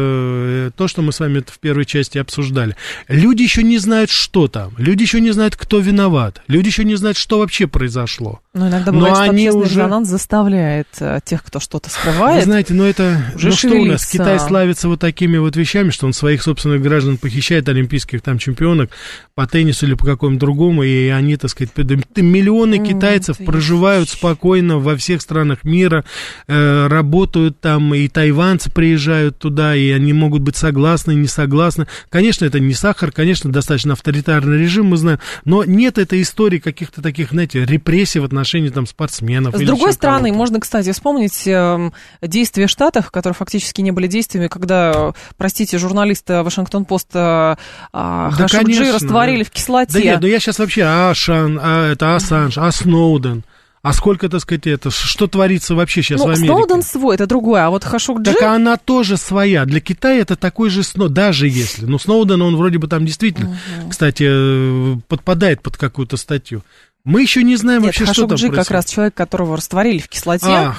э, то, что мы с вами в первой части обсуждали. Люди еще не знают, что там. Люди еще не знают, кто виноват. Люди еще не знают, что вообще произошло. Но иногда бывает, но что они общественный уже... резонанс заставляет э, тех, кто что-то скрывает. Вы знаете, ну это... Уже ну что у нас? шевелиться. Китай славится вот такими вот вещами, что он своих собственных граждан похищает, олимпийских там чемпионок по теннису или по какому-то другому, и они, так сказать, миллионы mm, китайцев проживают есть. спокойно во всех странах мира, э, работают там, и тайваньцы приезжают туда, и они могут быть согласны, не согласны. Конечно, это не сахар, конечно, достаточно авторитарный режим, мы знаем, но нет этой истории каких-то таких, знаете, репрессий в отношении там спортсменов. С другой стороны, можно, кстати, вспомнить э, действия Штатов, которые фактически не были действиями, когда, простите, журналисты Вашингтон-Пост э, да, Хашогджи растворили в кислоте. Да нет, ну я сейчас вообще Ашан, а, это Ассанж, а Сноуден. А сколько, так сказать, это, что творится вообще сейчас ну, в Америке? Сноуден свой, это другое, а вот Хашогджи... Так она тоже своя. Для Китая это такой же Сноуден, даже если. Но Сноуден, он вроде бы там действительно, угу. кстати, подпадает под какую-то статью. Мы еще не знаем Нет, вообще, что там происходит. Хашогджи как раз человек, которого растворили в кислоте, а,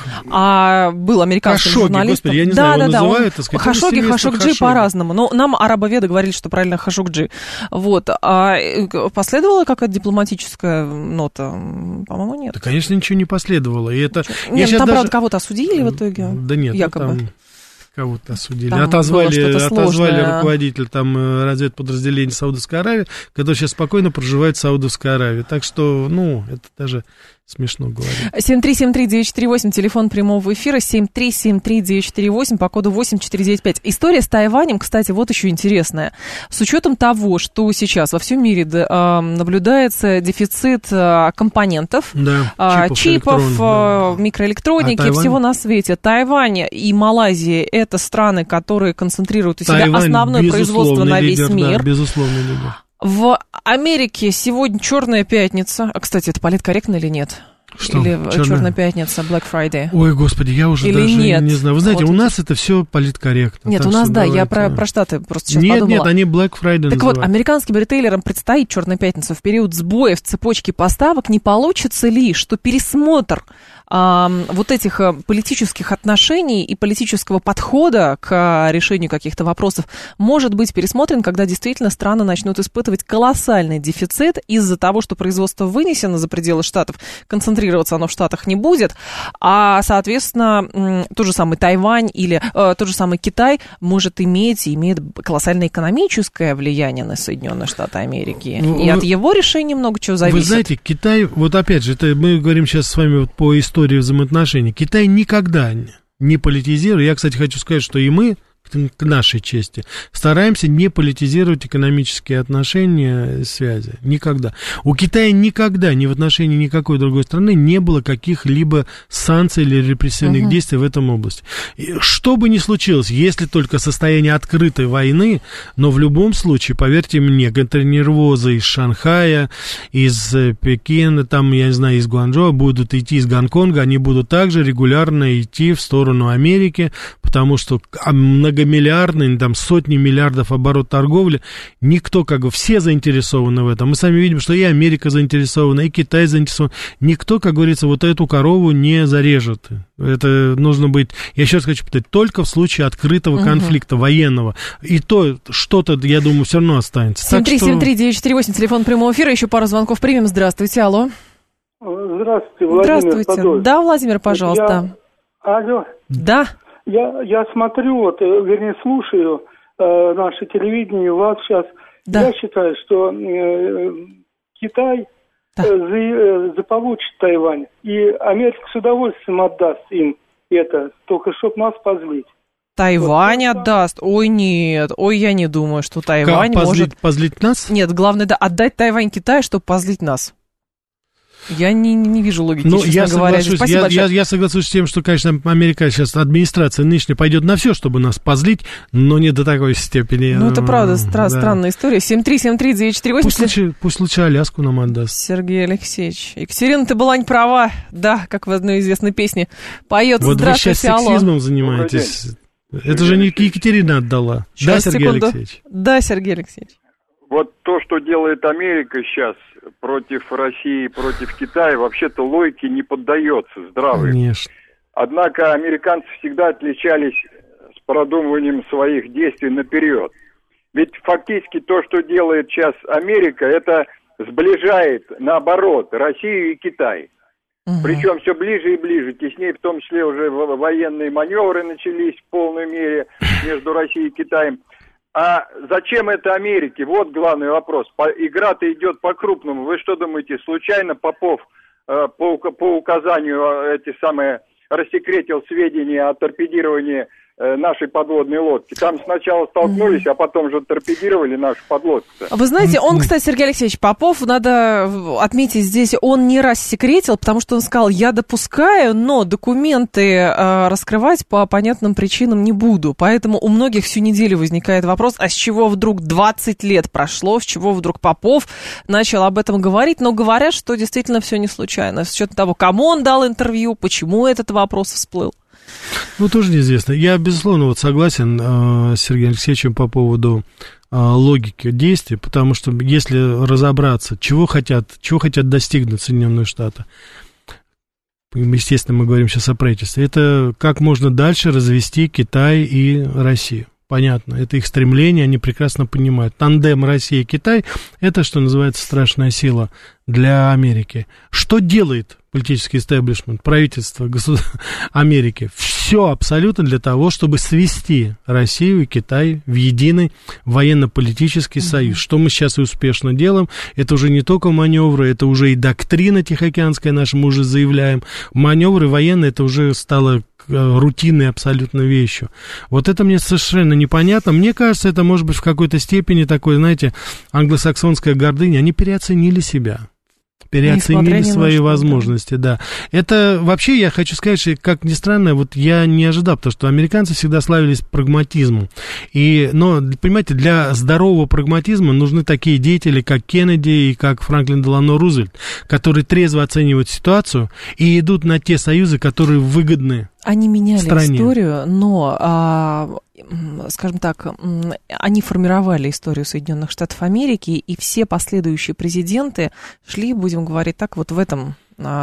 а был американским Хашоги, журналистом. Господи, я не да, знаю, да, его да, называют, он... так сказать. Хашоги, Хашогджи Хашоги. По-разному. Но нам арабоведы говорили, что правильно Хашогджи. Вот. А последовала какая-то дипломатическая нота? По-моему, нет. Да, конечно, ничего не последовало. И это... Нет, там, даже... правда, кого-то осудили в итоге? Да нет, якобы. Ну, там... Кого-то осудили. Там отозвали отозвали сложное. руководителя там разведподразделения Саудовской Аравии, который сейчас спокойно проживает в Саудовской Аравии. Так что, ну, это даже смешно говорить. семь три семь три девять четыре восемь, телефон прямого эфира, семь три семь три девять четыре восемь, по коду восемь четыре девять пять. История с Тайванем, кстати, вот еще интересная. С учетом того, что сейчас во всем мире э, наблюдается дефицит э, компонентов, да, э, чипов, чипов да. микроэлектроники, а всего на свете. Тайвань и Малайзия — это страны, которые концентрируют у себя Тайвань, основное производство на весь лидер, мир. Да, безусловный лидер. В Америке сегодня Черная пятница. А, кстати, это политкорректно или нет? Что? Или Черная... Черная пятница, Black Friday? Ой, господи, я уже или даже нет? не знаю. Вы знаете, вот у нас это все политкорректно. Нет, у нас, да, давайте... я про, про Штаты просто сейчас нет, подумала. Нет, нет, они Black Friday Так называют. вот, американским ритейлерам предстоит Черная пятница. В период сбоя в цепочке поставок не получится ли, что пересмотр вот этих политических отношений и политического подхода к решению каких-то вопросов может быть пересмотрен, когда действительно страны начнут испытывать колоссальный дефицит из-за того, что производство вынесено за пределы Штатов, концентрироваться оно в Штатах не будет, а, соответственно, тот же самый Тайвань или э, тот же самый Китай может иметь и имеет колоссальное экономическое влияние на Соединенные Штаты Америки. Вы, и от его решения много чего зависит. Вы знаете, Китай, вот опять же, это мы говорим сейчас с вами вот по истории взаимоотношений. Китай никогда не политизирует. Я, кстати, хочу сказать, что и мы, к нашей чести, стараемся не политизировать экономические отношения, связи. Никогда. У Китая никогда, ни в отношении никакой другой страны, не было каких-либо санкций или репрессивных uh-huh. действий в этом области. И что бы ни случилось, если только состояние открытой войны, но в любом случае, поверьте мне, контрнервозы из Шанхая, из Пекина, там, я не знаю, из Гуанчжоу будут идти из Гонконга, они будут также регулярно идти в сторону Америки, потому что много миллиардный, там сотни миллиардов оборот торговли, никто, как бы, все заинтересованы в этом. Мы сами видим, что и Америка заинтересована, и Китай заинтересован. Никто, как говорится, вот эту корову не зарежет. Это нужно быть, я еще раз хочу повторить, только в случае открытого угу. конфликта военного. И то что-то, я думаю, все равно останется. семь три семь три девять четыре восемь, телефон прямого эфира, еще пару звонков примем. Здравствуйте, алло. Здравствуйте, Владимир. Здравствуйте. Подольск. Да, Владимир, пожалуйста. Я... Алло. Да. Я, я смотрю, вот, вернее, слушаю э, наше телевидение, вас сейчас. Да. Я считаю, что э, Китай да. э, за, э, заполучит Тайвань, и Америка с удовольствием отдаст им это, только чтобы нас позлить. Тайвань вот, отдаст? Ой, нет. Ой, я не думаю, что Тайвань как, позлить, может... Позлить нас? Нет, главное, да, отдать Тайвань Китаю, чтобы позлить нас. Я не, не вижу логики, ну, честно я говоря. Спасибо я, я, я соглашусь с тем, что, конечно, Америка сейчас, администрация нынешняя пойдет на все, чтобы нас позлить, но не до такой степени. Ну, это правда стра- да. странная история. семь три семь три девять четыре восемь. Пусть лучше, пусть лучше Аляску нам отдаст. Сергей Алексеевич. Екатерина, ты была не права. Да, как в одной известной песне поет. Вот здравствуйте, вы сейчас алло. сексизмом занимаетесь. Это же не Екатерина отдала. Сейчас, да, Сергей секунду. Алексеевич? Да, Сергей Алексеевич. Вот то, что делает Америка сейчас против России, против Китая, вообще-то логике не поддается здравой. Конечно. Однако американцы всегда отличались с продумыванием своих действий наперед. Ведь фактически то, что делает сейчас Америка, это сближает, наоборот, Россию и Китай. Угу. Причем все ближе и ближе, теснее, в том числе уже военные маневры начались в полной мере между Россией и Китаем. А зачем это Америке? Вот главный вопрос. По, игра-то идет по-крупному. Вы что думаете, случайно Попов э, по, по указанию э, эти самые рассекретил сведения о торпедировании э, нашей подводной лодки? Там сначала столкнулись, а потом же торпедировали нашу подлодку. Вы знаете, он, кстати, Сергей Алексеевич Попов, надо отметить здесь, он не рассекретил, потому что он сказал, я допускаю, но документы э, раскрывать по понятным причинам не буду. Поэтому у многих всю неделю возникает вопрос, а с чего вдруг двадцать лет прошло, с чего вдруг Попов начал об этом говорить. Но говорят, что действительно все не случайно. С учетом того, кому он дал интервью, почему этот вопрос всплыл. Ну, тоже неизвестно. Я, безусловно, вот согласен э, с Сергеем Алексеевичем по поводу э, логики действий, потому что если разобраться, чего хотят, чего хотят достигнуть Соединенные Штаты, естественно, мы говорим сейчас о правительстве, это как можно дальше развести Китай и Россию. Понятно, это их стремление, они прекрасно понимают. Тандем Россия и Китай – это, что называется, страшная сила для Америки. Что делает политический истеблишмент, правительство государства Америки? Все абсолютно для того, чтобы свести Россию и Китай в единый военно-политический mm-hmm. союз. Что мы сейчас и успешно делаем. Это уже не только маневры, это уже и доктрина Тихоокеанская наша, мы уже заявляем. Маневры военные, это уже стало рутинной абсолютно вещью. Вот это мне совершенно непонятно. Мне кажется, это может быть в какой-то степени такой, знаете, англосаксонская гордыня. Они переоценили себя. Переоценили свои возможности, да. Это вообще, я хочу сказать, что, как ни странно, вот я не ожидал, потому что американцы всегда славились прагматизмом. И, но, понимаете, для здорового прагматизма нужны такие деятели, как Кеннеди и как Франклин Делано Рузвельт, которые трезво оценивают ситуацию и идут на те союзы, которые выгодны. Они меняли стране. Историю, но, а, скажем так, они формировали историю Соединенных Штатов Америки, и все последующие президенты шли, будем говорить так, вот в этом...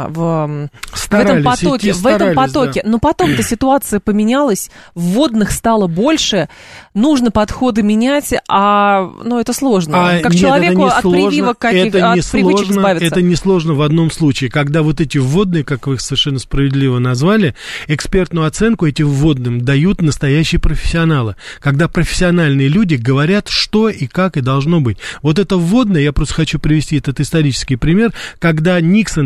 В, в этом потоке, в этом потоке. Да. Но потом-то ситуация поменялась, вводных стало больше, нужно подходы менять, а ну, это сложно. А, как нет, человеку от сложно, прививок каких, от привычек сложно, избавиться. Это несложно в одном случае, когда вот эти вводные, как вы их совершенно справедливо назвали, экспертную оценку этим вводным дают настоящие профессионалы. Когда профессиональные люди говорят, что и как и должно быть. Вот это вводное, я просто хочу привести этот исторический пример, когда Никсон представил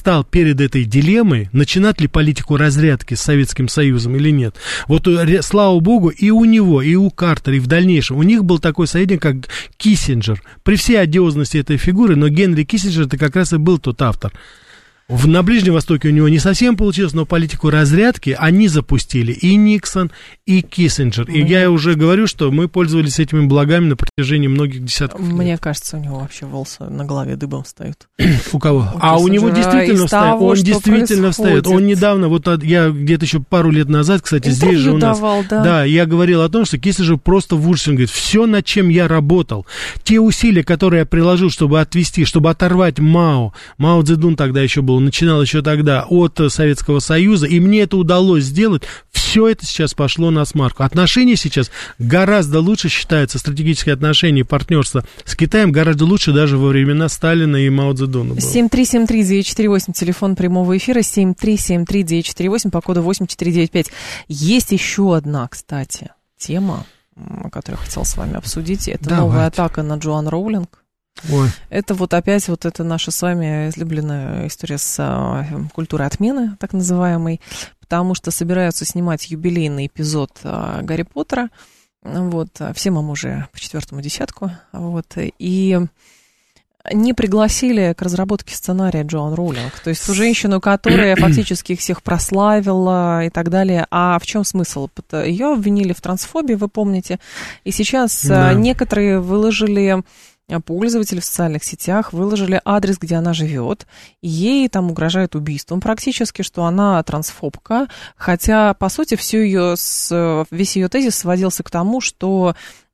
встал перед этой дилеммой, начинать ли политику разрядки с Советским Союзом или нет. Вот, слава богу, и у него, и у Картера, и в дальнейшем, у них был такой советник, как Киссинджер. При всей одиозности этой фигуры, но Генри Киссинджер, это как раз и был тот автор. В, на Ближнем Востоке у него не совсем получилось, но политику разрядки они запустили. И Никсон, и Киссинджер. И Мне... я уже говорю, что мы пользовались этими благами на протяжении многих десятков лет. Мне кажется, у него вообще волосы на голове дыбом встают. У кого? У а у него действительно встает. Он действительно встает. Он недавно, вот я где-то еще пару лет назад, кстати, Интервью здесь же у нас... давал, да. Да, я говорил о том, что Киссинджер просто в ужасе. Он говорит, все, над чем я работал, те усилия, которые я приложил, чтобы отвести, чтобы оторвать Мао, Мао Цзэдун тогда еще был, начинал еще тогда от Советского Союза, и мне это удалось сделать, все это сейчас пошло на смарку. Отношения сейчас гораздо лучше считаются, стратегические отношения, партнерство с Китаем гораздо лучше даже во времена Сталина и Мао Цзэдуна. семь три семь три девять четыре восемь, телефон прямого эфира, семь три семь три девять четыре восемь, по коду восемь четыре девять пять. Есть еще одна, кстати, тема, которую я хотела с вами обсудить. Это Давайте. новая атака на Джоан Роулинг. Ой. Это вот опять вот это наша с вами излюбленная история с а, культурой отмены, так называемой, потому что собираются снимать юбилейный эпизод а, Гарри Поттера, вот, всем им уже по четвертому десятку, вот, и не пригласили к разработке сценария Джоан Роулинг, то есть ту женщину, которая фактически их всех прославила и так далее. А в чем смысл? Ее обвинили в трансфобии, вы помните, и сейчас да. некоторые выложили... Пользователи в социальных сетях выложили адрес, где она живет, и ей там угрожает убийством практически, что она трансфобка, хотя, по сути, всю ее, весь ее тезис сводился к тому, что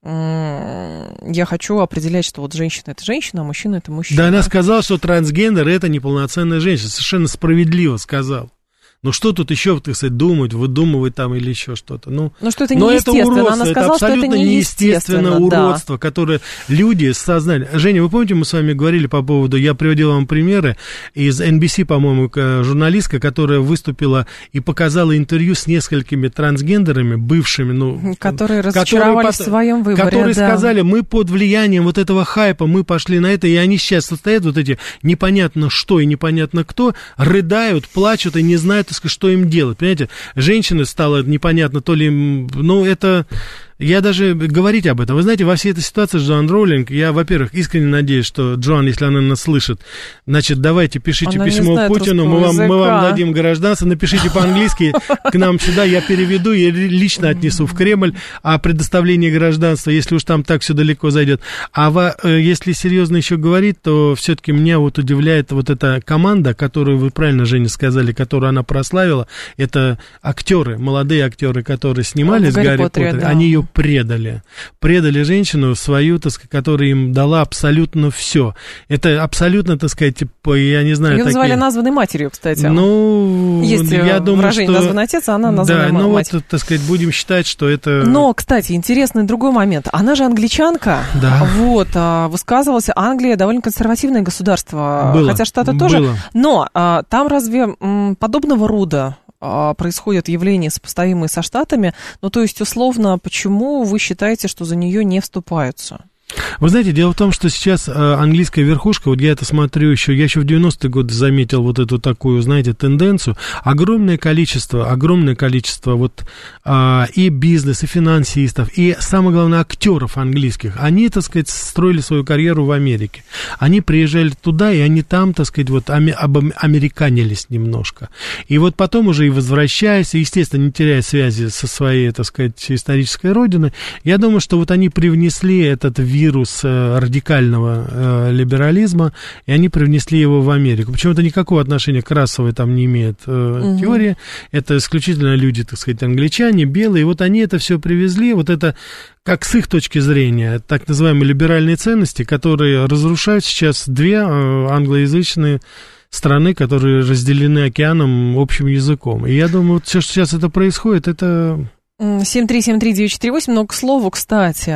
я хочу определять, что вот женщина — это женщина, а мужчина — это мужчина. Да, она сказала, что трансгендер — это неполноценная женщина, совершенно справедливо сказала. Ну, что тут еще, так сказать, думать, выдумывать там или еще что-то? Ну, ну что это неестественно. Это уродство, она сказала, это абсолютно неестественное уродство, да. которое люди сознали. Женя, вы помните, мы с вами говорили по поводу, я приводил вам примеры из эн би си, по-моему, журналистка, которая выступила и показала интервью с несколькими трансгендерами, бывшими, ну... Которые разочаровались которые, в своем выборе, Которые да. сказали, мы под влиянием вот этого хайпа, мы пошли на это, и они сейчас состоят, вот эти непонятно что и непонятно кто, рыдают, плачут и не знают, что им делать, понимаете? Женщина стала непонятно, то ли, ну, это... Я даже говорить об этом. Вы знаете, во всей этой ситуации с Джоан Роулинг, я, во-первых, искренне надеюсь, что Джоан, если она нас слышит, значит, давайте, пишите она письмо Путину, мы вам, мы вам дадим гражданство, напишите по-английски к нам сюда, я переведу и лично отнесу в Кремль о предоставлении гражданства, если уж там так все далеко зайдет. А во, если серьезно еще говорить, то все-таки меня вот удивляет вот эта команда, которую вы правильно, Женя, сказали, которую она прославила, это актеры, молодые актеры, которые снимались в Гарри Поттере, Поттере да. они ее предали. Предали женщину свою, так сказать, которая им дала абсолютно все. Это абсолютно, так сказать, типа, я не знаю... Ее такие... назвали названной матерью, кстати. Ну, есть я думаю, выражение что... названный отец, а она названная да, мать. ну вот, так сказать, будем считать, что это... Но, кстати, интересный другой момент. Она же англичанка. Да. Вот, высказывалась. Англия довольно консервативное государство. Было. Хотя Штаты тоже. Было. Но там разве подобного рода происходят явления, сопоставимые со Штатами? Ну, то есть, условно, почему вы считаете, что за нее не вступаются? Вы знаете, дело в том, что сейчас английская верхушка, вот я это смотрю еще, я еще в девяностые годы заметил вот эту такую, знаете, тенденцию, огромное количество, огромное количество вот а, и бизнес, и финансистов, и, самое главное, актеров английских, они, так сказать, строили свою карьеру в Америке. Они приезжали туда, и они там, так сказать, вот ами, американились немножко. И вот потом уже и возвращаясь, и, естественно, не теряя связи со своей, так сказать, исторической родиной, я думаю, что вот они привнесли этот вирус вирус э, радикального э, либерализма, и они привнесли его в Америку. Почему-то никакого отношения к расовой там не имеет э, угу. теории. Это исключительно люди, так сказать, англичане, белые. И вот они это все привезли. Вот это, как с их точки зрения, так называемые либеральные ценности, которые разрушают сейчас две э, англоязычные страны, которые разделены океаном общим языком. И я думаю, вот все, что сейчас это происходит, это... семь три семь три девять четыре восемь, но, к слову, кстати,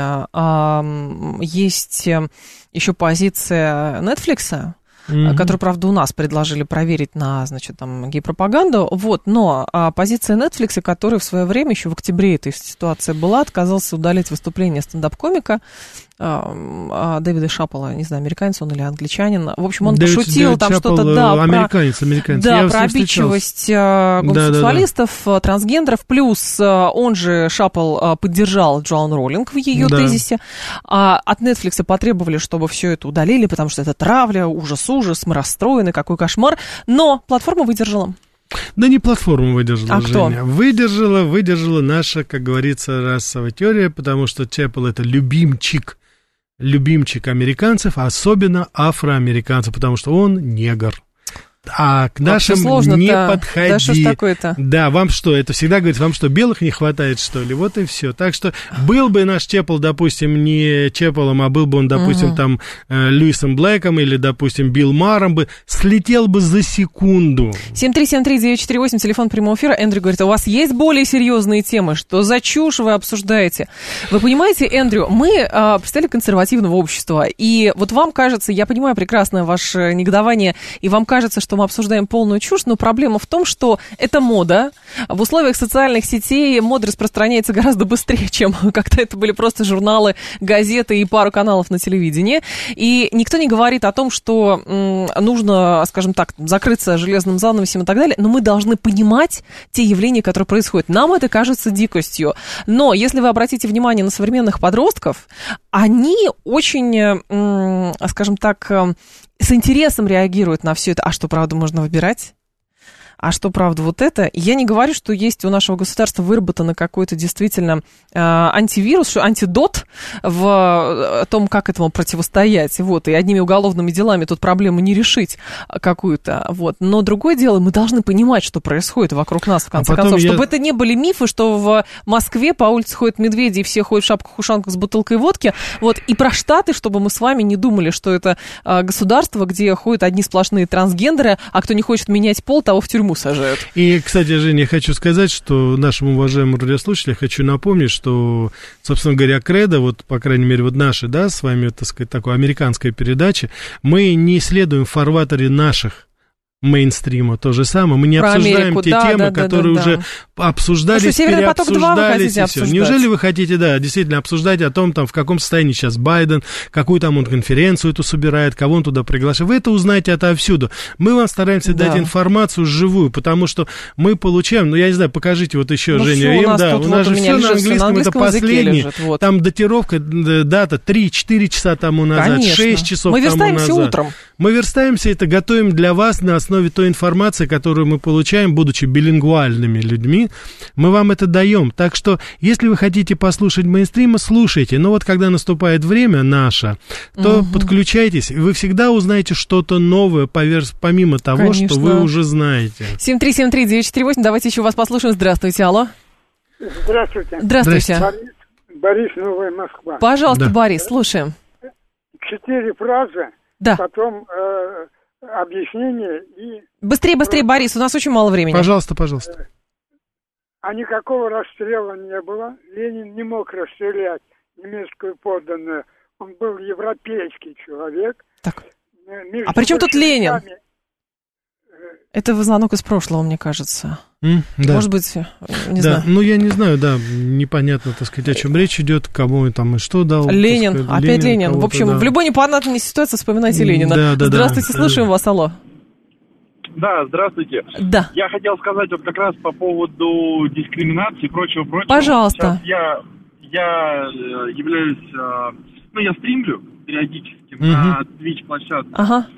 есть еще позиция Netflix, mm-hmm. которую, правда, у нас предложили проверить на, значит, там, гей-пропаганду, вот, но позиция Netflix, которая в свое время, еще в октябре этой ситуации была, отказался удалить выступление стендап-комика а, Дэвида Шаппелла, не знаю, американец он или англичанин. В общем, он Дэвид, пошутил Дэвид там Шаппелл, что-то, да, американец, про, американец. Да, Я про обидчивость гомосексуалистов, да, да, да. трансгендеров. Плюс он же, Шаппелл, поддержал Джоан Роулинг в ее да. тезисе. А от Netflix потребовали, чтобы все это удалили, потому что это травля, ужас-ужас, мы расстроены, какой кошмар. Но платформа выдержала. Да не платформа выдержала, а Женя. Кто? Выдержала, выдержала наша, как говорится, расовая теория, потому что Шаппелл это любимчик, любимчик американцев, особенно афроамериканцев, потому что он негр. А к нашим не подходи. Да что ж такое-то? Да, вам что, это всегда говорит, вам что, белых не хватает, что ли? Вот и все. Так что был бы наш Шаппелл, допустим, не Шаппеллом, а был бы он, допустим, угу. там э, Льюисом Блэком или, допустим, Билл Марром бы, слетел бы за секунду. семь три семь три девять четыре восемь, телефон прямого эфира. Эндрю говорит, у вас есть более серьезные темы? Что за чушь вы обсуждаете? Вы понимаете, Эндрю, мы э, представители консервативного общества, и вот вам кажется, я понимаю прекрасно ваше негодование, и вам кажется, что мы обсуждаем полную чушь, но проблема в том, что это мода. В условиях социальных сетей мода распространяется гораздо быстрее, чем когда это были просто журналы, газеты и пару каналов на телевидении. И никто не говорит о том, что м, нужно, скажем так, закрыться железным занавесем и так далее, но мы должны понимать те явления, которые происходят. Нам это кажется дикостью. Но если вы обратите внимание на современных подростков, они очень, м, скажем так, с интересом реагируют на все это. А что, правда, можно выбирать? А что, правда, вот это? Я не говорю, что есть у нашего государства выработано какой-то действительно э, антивирус, что антидот в том, как этому противостоять. Вот, и одними уголовными делами тут проблему не решить какую-то. Вот. Но другое дело, мы должны понимать, что происходит вокруг нас, в конце а концов. Я... Чтобы это не были мифы, что в Москве по улице ходят медведи, и все ходят в шапках-ушанках с бутылкой водки. Вот. И про Штаты, чтобы мы с вами не думали, что это э, государство, где ходят одни сплошные трансгендеры, а кто не хочет менять пол, того в тюрьму сажают. И, кстати, Женя, я хочу сказать, что нашим уважаемым радиослушателям хочу напомнить, что, собственно говоря, кредо, вот, по крайней мере, вот наши, да, с вами, так сказать, такой американской передачи, мы не следуем в фарватере наших мейнстрима, то же самое. Мы не Про обсуждаем Америку, те да, темы, да, да, которые да, уже да. обсуждались, ну, что, переобсуждались и все. Обсуждать? Неужели вы хотите, да, действительно обсуждать о том, там, в каком состоянии сейчас Байден, какую там он конференцию эту собирает, кого он туда приглашает? Вы это узнаете отовсюду. Мы вам стараемся да. дать информацию живую, потому что мы получаем, ну, я не знаю, покажите вот еще, ну, Женя, им, да, у нас вот же все на английском, на это последний, лежит, вот. Там датировка, дата три-четыре часа тому назад, Конечно. шесть часов мы тому назад. Мы верстаемся утром. Мы верстаемся, это готовим для вас на основе той информации, которую мы получаем, будучи билингвальными людьми. Мы вам это даем. Так что, если вы хотите послушать мейнстрима, слушайте. Но вот когда наступает время наше, то угу. подключайтесь. Вы всегда узнаете что-то новое, помимо того, Конечно. Что вы уже знаете. семь три семь три девять четыре восемь. Давайте еще вас послушаем. Здравствуйте, алло. Здравствуйте. Здравствуйте. Борис, Борис, Новая Москва. Пожалуйста, да. Борис, слушаем. Четыре фразы. Да. Потом э, объяснение и... Быстрее, быстрее, Борис, у нас очень мало времени. Пожалуйста, пожалуйста. А никакого расстрела не было. Ленин не мог расстрелять немецкую подданную. Он был европейский человек. Так. Между а при чем тут Ленин? Это звонок из прошлого, мне кажется. Mm, да. Может быть, не да. знаю. Ну, я не знаю, да, непонятно, так сказать, о чем речь идет, кому там и что дал. Ленин, сказать, опять Ленин. В общем, да. в любой непонятной ситуации вспоминайте Ленина. Да, да, Здравствуйте, да. слушаем вас, алло. Да, здравствуйте. Да. Я хотел сказать вот как раз по поводу дискриминации и прочего-прочего. Пожалуйста. Сейчас я, я являюсь, ну, я стримлю периодически угу. на Twitch-площадке. Ага.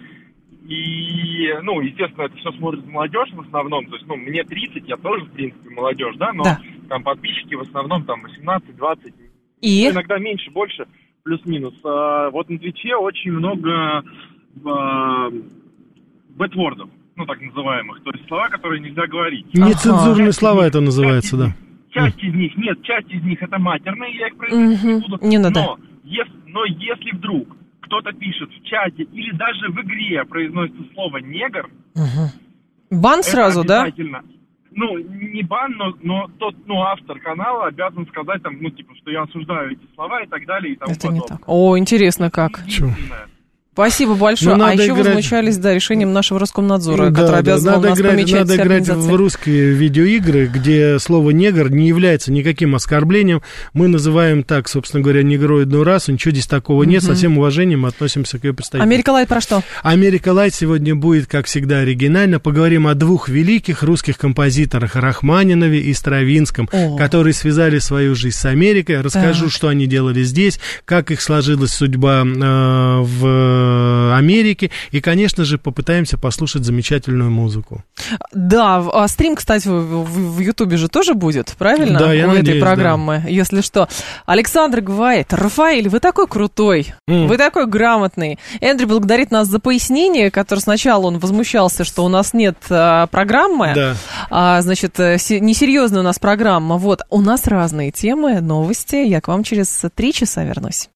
И, ну, естественно, это все смотрит молодежь в основном. То есть, ну, мне тридцать, я тоже, в принципе, молодежь, да, но да. там подписчики в основном там восемнадцать-двадцать. И? Ну, иногда меньше, больше, плюс-минус. А, вот на Твиче очень много а, бэтвордов, ну, так называемых. То есть слова, которые нельзя говорить. Нецензурные ага. слова это называется, да. Часть из них, нет, часть из них это матерные, я их произносить не буду. Не надо. Но, если, но если вдруг кто-то пишет в чате или даже в игре произносится слово «негр», угу. бан сразу, да? Ну, не бан, но, но тот, ну, автор канала обязан сказать, там, ну, типа, что я осуждаю эти слова и так далее и тому Это подобное. не так. О, интересно как. Чё? Спасибо большое. А еще играть... возмущались, да, решением нашего Роскомнадзора, да, который да, обязывал нас играть, помечать надо все играть организации. в русские видеоигры, где слово «негр» не является никаким оскорблением. Мы называем так, собственно говоря, негроидную расу. Ничего здесь такого нет. Со всем уважением относимся к ее представителям. Америка Лайт про что? Америка Лайт сегодня будет, как всегда, оригинально. Поговорим о двух великих русских композиторах Рахманинове и Стравинском, о. которые связали свою жизнь с Америкой. Расскажу, так. что они делали здесь, как их сложилась судьба э, в Америке. И, конечно же, попытаемся послушать замечательную музыку. Да, а стрим, кстати, в Ютубе же тоже будет, правильно? Да, я У надеюсь, этой программы, да. если что. Александр говорит: Рафаэль, вы такой крутой, mm. вы такой грамотный. Эндрю благодарит нас за пояснение, которое сначала он возмущался, что у нас нет а, программы, да. а, значит, несерьезная у нас программа. Вот, у нас разные темы, новости. Я к вам через три часа вернусь.